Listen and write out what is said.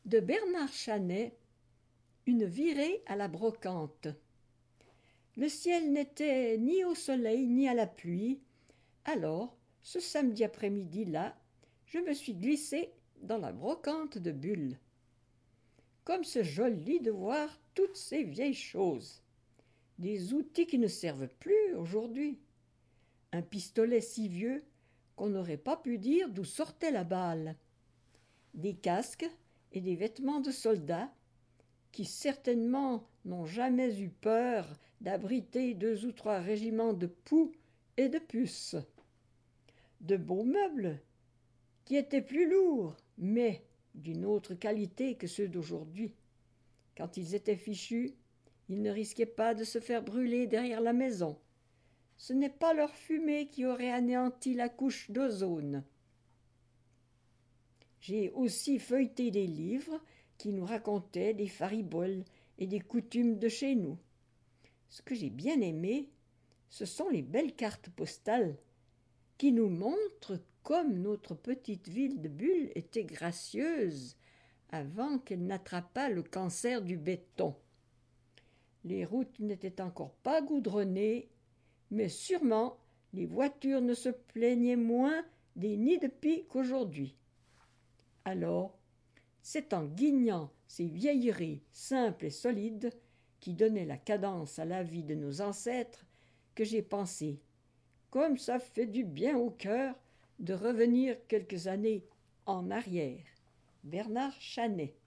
De Bernard Chanet, une virée à la brocante. Le ciel n'était ni au soleil ni à la pluie. Alors, ce samedi après-midi-là, je me suis glissée dans la brocante de Bulle. Comme c'est joli de voir toutes ces vieilles choses. Des outils qui ne servent plus aujourd'hui. Un pistolet si vieux qu'on n'aurait pas pu dire d'où sortait la balle. Des casques et des vêtements de soldats qui certainement n'ont jamais eu peur d'abriter 2 ou 3 régiments de poux et de puces. De beaux meubles qui étaient plus lourds, mais d'une autre qualité que ceux d'aujourd'hui. Quand ils étaient fichus, ils ne risquaient pas de se faire brûler derrière la maison. Ce n'est pas leur fumée qui aurait anéanti la couche d'ozone. J'ai aussi feuilleté des livres qui nous racontaient des fariboles et des coutumes de chez nous. Ce que j'ai bien aimé, ce sont les belles cartes postales qui nous montrent comme notre petite ville de Bulle était gracieuse avant qu'elle n'attrapât le cancer du béton. Les routes n'étaient encore pas goudronnées, mais sûrement les voitures ne se plaignaient moins des nids de pie qu'aujourd'hui. Alors, c'est en guignant ces vieilleries simples et solides qui donnaient la cadence à la vie de nos ancêtres que j'ai pensé, comme ça fait du bien au cœur de revenir quelques années en arrière. Bernard Chanet.